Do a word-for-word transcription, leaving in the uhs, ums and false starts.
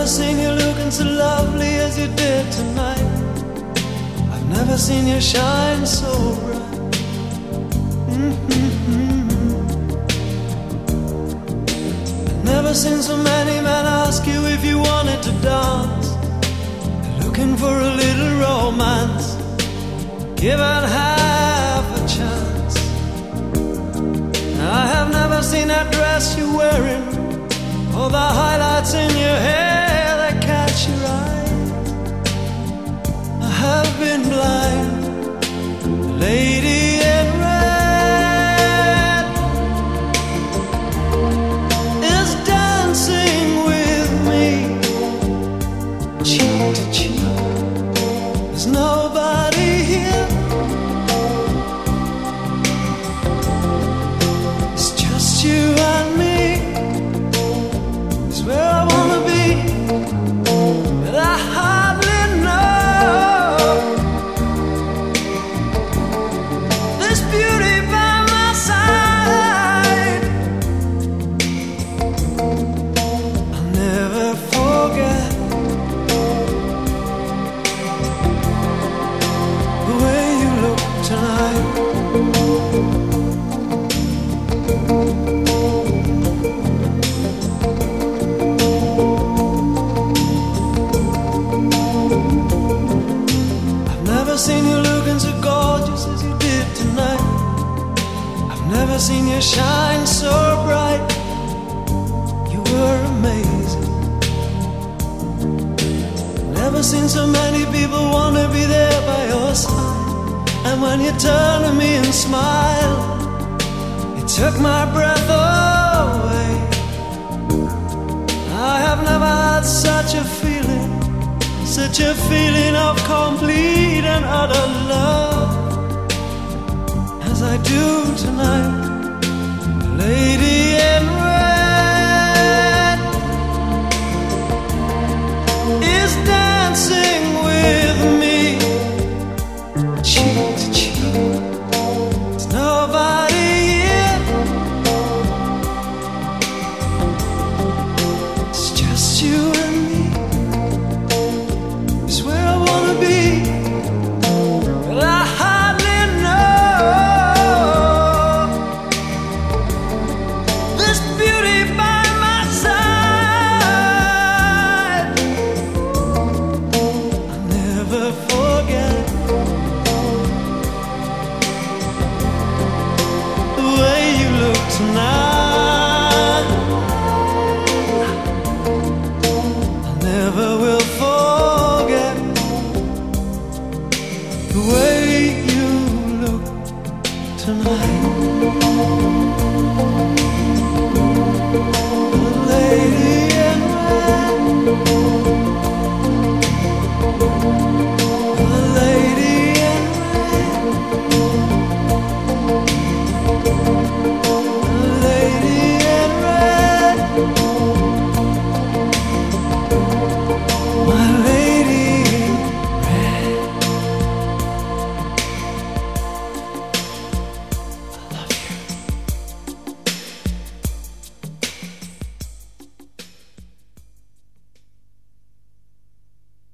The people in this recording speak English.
never seen you looking so lovely as you did tonight. I've never seen you shine so bright. Mm-hmm. I've never seen so many men ask you if you wanted to dance. They're looking for a little romance, given half a chance. I have never seen that dress you're wearing, or the highlights in your hair that catch your eye. I have been blind. The lady in red is dancing with me, cheek to cheek. There's nobody here. It's just you and me. Where I wanna be, but I hardly know. This beauty by my side, I'll never forget the way you look tonight. I've never seen you looking so gorgeous as you did tonight. I've never seen you shine so bright. You were amazing. Never seen so many people want to be there by your side. And when you turned to me and smiled, it took my breath away. I have never had such a feeling, such a feeling of complete and utter love as I do tonight. The lady in red is dancing with me, cheek to cheek. There's nobody here. It's just you and me. This